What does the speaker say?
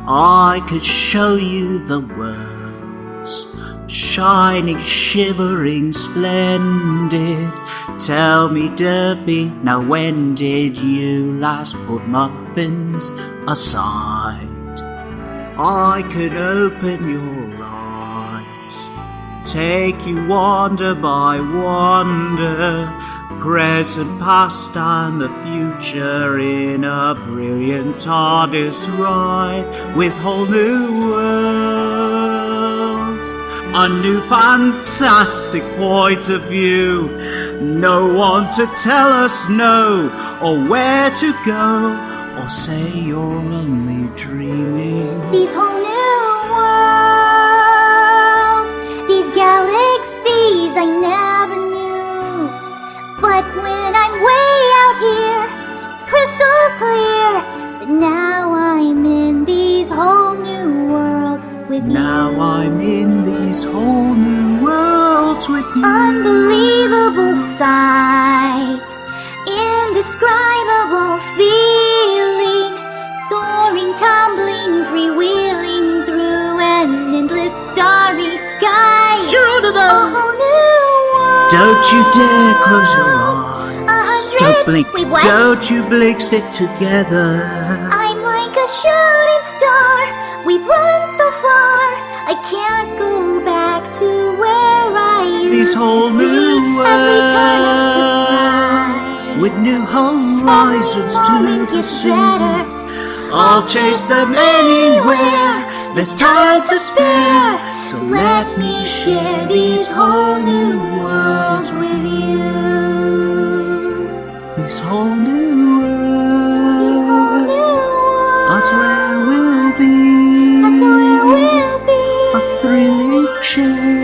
I could show you the worlds, shining, shivering, splendid. Tell me, Derpy, now when did you last put muffins aside? I could open your eyes, take you wonder by wonder, present, past, and the future in a brilliant TARDIS ride with whole new worlds. A new fantastic point of view. No one to tell us no, or where to go, or say you're only dreaming. These whole new worlds, these galaxies I never knew. But when I'm way out here, it's crystal clear. But now I'm in these whole new worlds with you. Now I'm in these whole new worlds with you. Unbelievable sights, indescribable feeling, soaring, tumbling, freewheeling through an endless starry sky. Geronimo! A whole new world. Don't you dare close your eyes. 100. Don't blink. Wait, what? Don't you blink, stick together. I'm like a shooting star. We've run so far. I can't go back to where I used These whole to be. new Every turn a surprise. with new horizons Every to moment gets pursue. better. I'll chase them anywhere. There's time to spare. So let me share these whole new worlds with you. These whole new These whole new worlds. That's worlds. where we'll be. That's where we'll be. A thrilling chase.